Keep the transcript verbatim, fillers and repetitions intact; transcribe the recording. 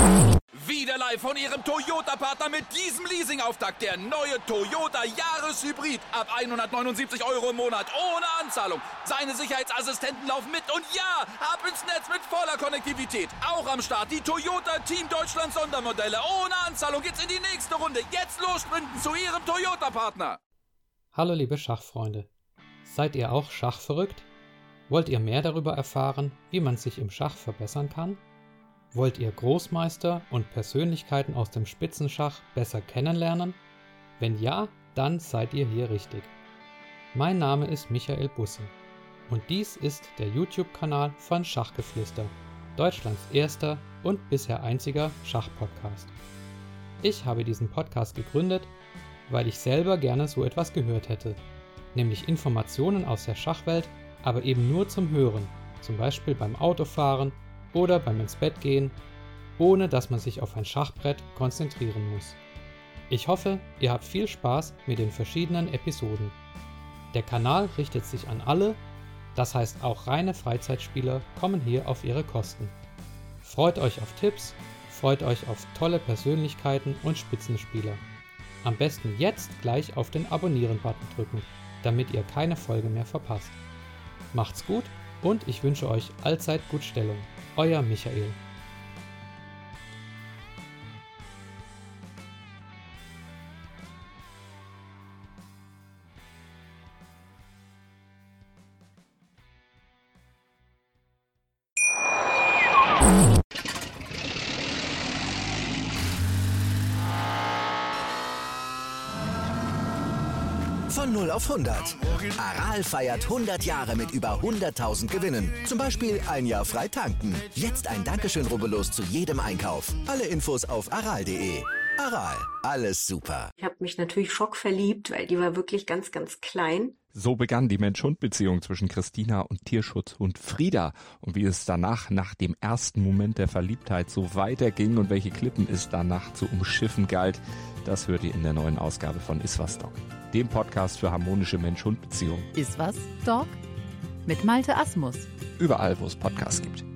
Wieder live von Ihrem Toyota-Partner mit diesem Leasing-Auftakt. Der neue Toyota Jahreshybrid. Ab hundertneunundsiebzig Euro im Monat. Ohne Anzahlung. Seine Sicherheitsassistenten laufen mit. Und ja, ab ins Netz mit voller Konnektivität. Auch am Start die Toyota Team Deutschland Sondermodelle. Ohne Anzahlung geht's in die nächste Runde. Jetzt los sprinten zu Ihrem Toyota-Partner. Hallo liebe Schachfreunde. Seid ihr auch schachverrückt? Wollt ihr mehr darüber erfahren, wie man sich im Schach verbessern kann? Wollt ihr Großmeister und Persönlichkeiten aus dem Spitzenschach besser kennenlernen? Wenn ja, dann seid ihr hier richtig. Mein Name ist Michael Busse und dies ist der YouTube-Kanal von Schachgeflüster, Deutschlands erster und bisher einziger Schachpodcast. Ich habe diesen Podcast gegründet, weil ich selber gerne so etwas gehört hätte, nämlich Informationen aus der Schachwelt, aber eben nur zum Hören, zum Beispiel beim Autofahren oder beim ins Bett gehen, ohne dass man sich auf ein Schachbrett konzentrieren muss. Ich hoffe, ihr habt viel Spaß mit den verschiedenen Episoden. Der Kanal richtet sich an alle, das heißt auch reine Freizeitspieler kommen hier auf ihre Kosten. Freut euch auf Tipps, freut euch auf tolle Persönlichkeiten und Spitzenspieler. Am besten jetzt gleich auf den Abonnieren-Button drücken, damit ihr keine Folge mehr verpasst. Macht's gut und ich wünsche euch allzeit gut Stellung. Euer Michael. Von null auf hundert. Aral feiert hundert Jahre mit über hunderttausend Gewinnen. Zum Beispiel ein Jahr frei tanken. Jetzt ein Dankeschön, rubbellos zu jedem Einkauf. Alle Infos auf aral punkt de. Aral, alles super. Ich habe mich natürlich schockverliebt, weil die war wirklich ganz, ganz klein. So begann die Mensch-Hund-Beziehung zwischen Christina und Tierschutzhund Frieda. Und wie es danach, nach dem ersten Moment der Verliebtheit, so weiterging und welche Klippen es danach zu umschiffen galt, das hört ihr in der neuen Ausgabe von Iswas Dog, dem Podcast für harmonische Mensch-Hund-Beziehungen. Iswas Dog? Mit Malte Asmus. Überall, wo es Podcasts gibt.